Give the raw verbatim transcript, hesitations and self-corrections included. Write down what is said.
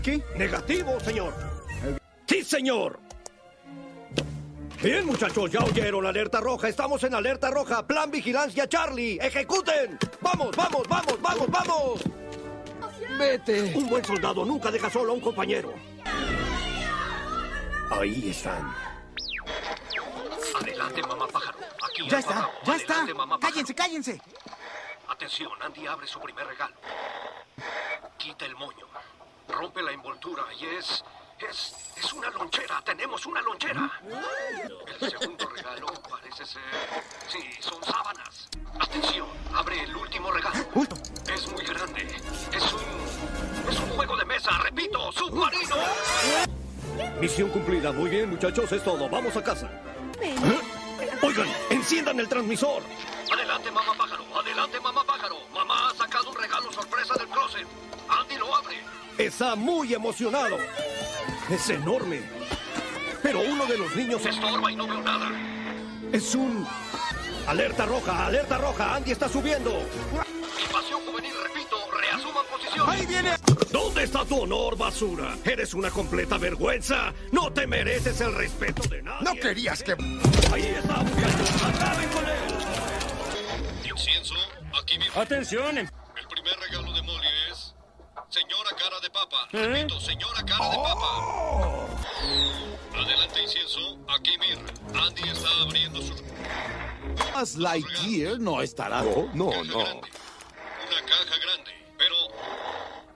¿Qué? Negativo, señor. Sí, señor. Bien, muchachos, ya oyeron la alerta roja. Estamos en alerta roja. Plan vigilancia, Charlie. ¡Ejecuten! ¡Vamos, vamos, vamos, vamos, vamos! Vete. Un buen soldado nunca deja solo a un compañero. Ahí están. Adelante, mamá pájaro. Aquí Ya Alfa está, Bravo. ya Adelante, está. mamá pájaro. Cállense, cállense. Atención, Andy abre su primer regalo. Quita el moño. Rompe la envoltura y es... Es... Es una lonchera. Tenemos una lonchera. El segundo regalo parece ser... Sí, son sábanas. Atención, abre el último regalo. Es muy grande. Es un... Es un juego de mesa. Repito, submarino. Misión cumplida. Muy bien, muchachos, es todo. Vamos a casa. ¿Eh? Oigan, enciendan el transmisor. Adelante, mamá pájaro. Adelante, mamá pájaro. Mamá ha sacado un regalo sorpresa del closet. Andy lo abre. Está muy emocionado. Es enorme. Pero uno de los niños Se estorba y no veo nada. es un... Alerta roja, alerta roja. Andy está subiendo. Invasión juvenil, repito. Reasuman posición. ¡Ahí viene! ¿Dónde está tu honor, basura? Eres una completa vergüenza. No te mereces el respeto de nadie. No querías que... Ahí está, muchachos. ¡Acaben con él! Incienso, aquí mismo. Atención. El primer regalo de Molly es... Señora cara de papa. Repito, señora cara de papa. Adelante, incienso. Aquí Mir. Andy está abriendo sus... Buzz Lightyear no estará. No, no, Caja no. grande.